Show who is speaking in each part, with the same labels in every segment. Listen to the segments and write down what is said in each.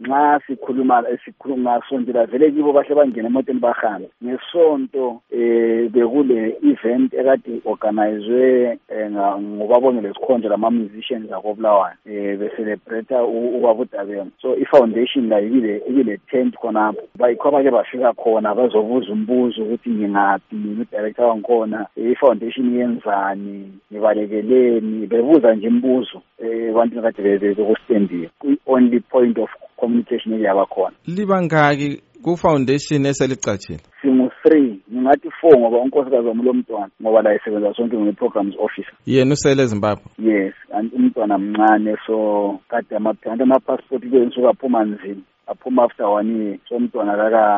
Speaker 1: nxa sikhuluma ngasondela vele kibo bahle bangena emotweni bahambe. Ngesonto bekule event ekade organizwe ngobabongile sikhonje lama musicians akobulawayo becelebrate ubaba uDabeng. So i-foundation la ibile tent khonapho bayikho abake bafika khona bazobuza umbuzo ukuthi ngingaphi udirector wangikhona i-foundation yenzani ngibalekeleni bebuza nje imibuzo abantu kade bezokustendiwe. Only point of communication yaba khona.
Speaker 2: Libangaki ku foundation eselicatshile?
Speaker 1: Singu 3 ngingathi 4 ngoba unkosikazi wami lo mntwana ngoba la isebenza sonke nge-programs officer.
Speaker 2: Yena usele eZimbabwe?
Speaker 1: Yes, and umntwana mncane so kade ama-passport kwensuku aphuma nzima aphuma after 1 year so umntwana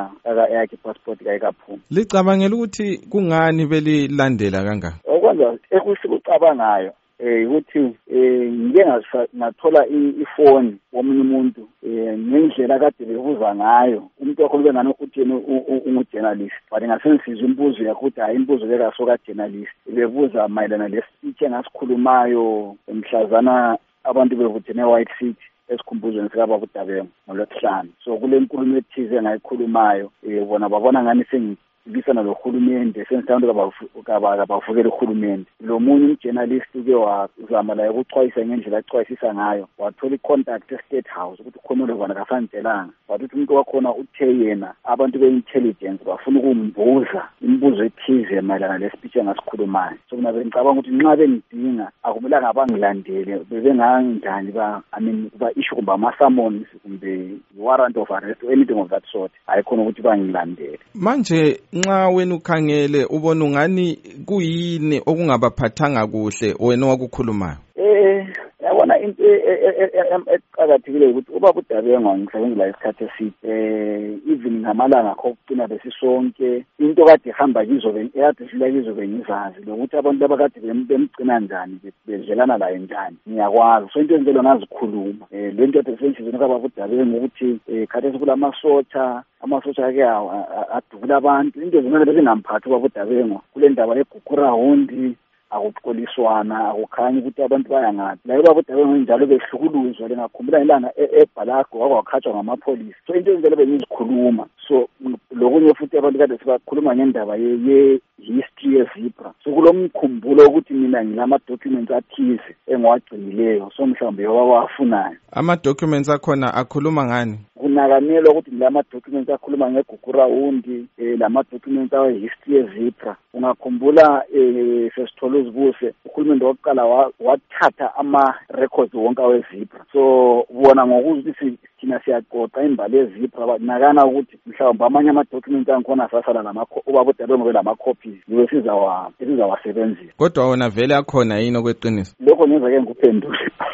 Speaker 1: yakhe passport kayikaphuma.
Speaker 2: Licabangela ukuthi kungani belilandela kangaka?
Speaker 1: Okwenza ekusikucabangayo ukuthi ngike ngathola ifoni womunye umuntu ngendlela kade bebuza ngayo umuntu wakho ube ngani ukuthi yena ungu-journalist but ngasengisizwa imibuzo yakho ukuthi hayi imibuzo bekasoka journalist bebuza mayelana le-speech engasikhulumayo mhlazana abantu bevuthene e-White City esikhumbuzweni sikababa uDabeng ngoLwesihlanu. So kule nkulumo ethize engayikhulumayo bona babona ngani lisana lohulumende sengisandu kabavukela uhulumende. Lo munye umjournalist uke wazama la ukuchwayisa ngendlela achwayisisa ngayo wathola icontact eState House ukuthi ukhonole bona kafantelanga wathi umuntu wakhona uthe yena abantu be-intelligence bafuna ukumbuza imibuzo ethize mayelana le-speech engasikhulumayo. So mina bengicabanga ukuthi nxa bengidinga akumelanga bangilandele bebengangani ba-issue kumbe ama-summons kumbe warrant of arrest or anything of that sort hayi khona ukuthi bangilandele.
Speaker 2: Manje nxa wena ukhangele ubona ungani kuyini okungabaphathanga kuhle wena wakukhulumayo?
Speaker 1: Yabona into eqakathekile ukuthi ubaba uDabeng ngisebenza la isikhathi eside even ngamalanga akho okugcina besisonke into kade ihamba kizo ekade sila kizo bengizazi lokuthi abantu abakade bemgcina njani bedlelana laye njani ngiyakwazi. So into enjalo ngazikhuluma le nto kade sensizweni kababa uDabeng ukuthi kade sikulamasotha amasotsha ake adubula abantu into ezimele bezingamphathi ubaba uDabeng kule ndaba yeGugurawundi akuxoliswana akukhanyi ukuthi abantu bayangaphi la ubaba uDabeng njalo behlukuluzwa lengakhumbula ilanga eBhalago wakhatshwa ngamapholisa. So into enjalo bengizikhuluma so lokunye futhi abantu kade sibakhuluma ngendaba ye-history yeZebra. So kulomkhumbulo ukuthi mina ngilama-documents athize engiwagcinileyo so mhlawumbe yobawafunayo.
Speaker 2: Ama-documents akhona akhuluma ngani?
Speaker 1: Kunakanelwa ukuthi lama-documents akhuluma ngeGugurawundi lama-documents awe-history yeZebra. Ungakhumbula sesithole uzibuse uhulumende wokuqala wathatha ama-records wonke aweZebra. So ubona ngokuthi thina siyacoca imbali yeZebra banakana ukuthi mhlawumbe amanye ama-documents angikhona sasala ubaba uDabeng lama-copies yiwe sizawasebenzisa.
Speaker 2: Kodwa wona vele akhona yini okweqiniso?
Speaker 1: Lokho ngenzake ngikuphendule.